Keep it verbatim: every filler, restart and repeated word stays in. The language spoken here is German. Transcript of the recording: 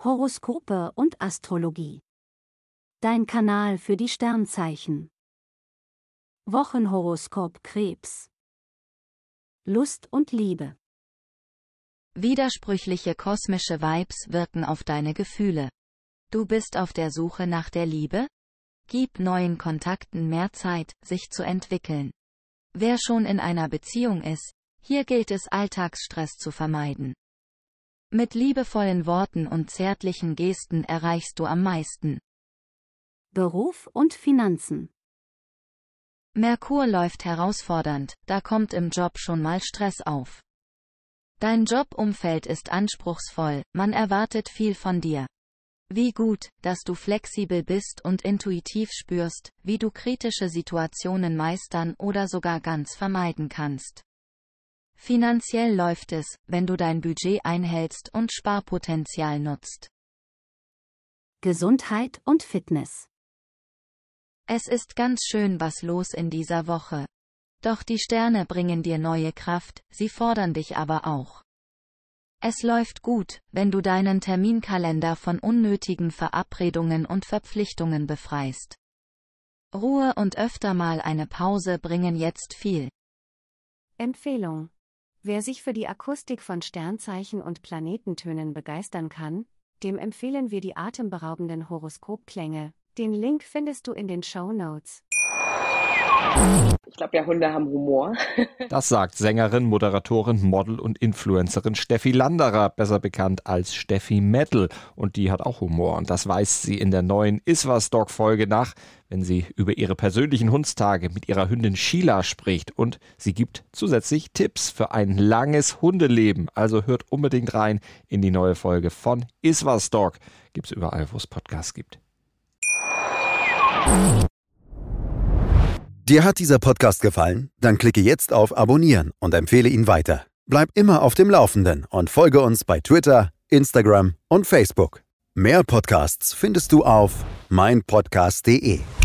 Horoskope und Astrologie. Dein Kanal für die Sternzeichen. Wochenhoroskop Krebs. Lust und Liebe. Widersprüchliche kosmische Vibes wirken auf deine Gefühle. Du bist auf der Suche nach der Liebe? Gib neuen Kontakten mehr Zeit, sich zu entwickeln. Wer schon in einer Beziehung ist, hier gilt es, Alltagsstress zu vermeiden. Mit liebevollen Worten und zärtlichen Gesten erreichst du am meisten. Beruf und Finanzen. Merkur läuft herausfordernd, da kommt im Job schon mal Stress auf. Dein Jobumfeld ist anspruchsvoll, man erwartet viel von dir. Wie gut, dass du flexibel bist und intuitiv spürst, wie du kritische Situationen meistern oder sogar ganz vermeiden kannst. Finanziell läuft es, wenn du dein Budget einhältst und Sparpotenzial nutzt. Gesundheit und Fitness. Es ist ganz schön was los in dieser Woche. Doch die Sterne bringen dir neue Kraft, sie fordern dich aber auch. Es läuft gut, wenn du deinen Terminkalender von unnötigen Verabredungen und Verpflichtungen befreist. Ruhe und öfter mal eine Pause bringen jetzt viel. Empfehlung: Wer sich für die Akustik von Sternzeichen und Planetentönen begeistern kann, dem empfehlen wir die atemberaubenden Horoskopklänge. Den Link findest du in den Shownotes. Ich glaube ja, Hunde haben Humor. Das sagt Sängerin, Moderatorin, Model und Influencerin Steffi Landerer, besser bekannt als Steffi Metal. Und die hat auch Humor. Und das weist sie in der neuen Iswas-Dog-Folge nach, wenn sie über ihre persönlichen Hundstage mit ihrer Hündin Sheila spricht. Und sie gibt zusätzlich Tipps für ein langes Hundeleben. Also hört unbedingt rein in die neue Folge von Iswas-Dog. Gibt's überall, wo es Podcasts gibt. Dir hat dieser Podcast gefallen? Dann klicke jetzt auf Abonnieren und empfehle ihn weiter. Bleib immer auf dem Laufenden und folge uns bei Twitter, Instagram und Facebook. Mehr Podcasts findest du auf meinpodcast punkt de.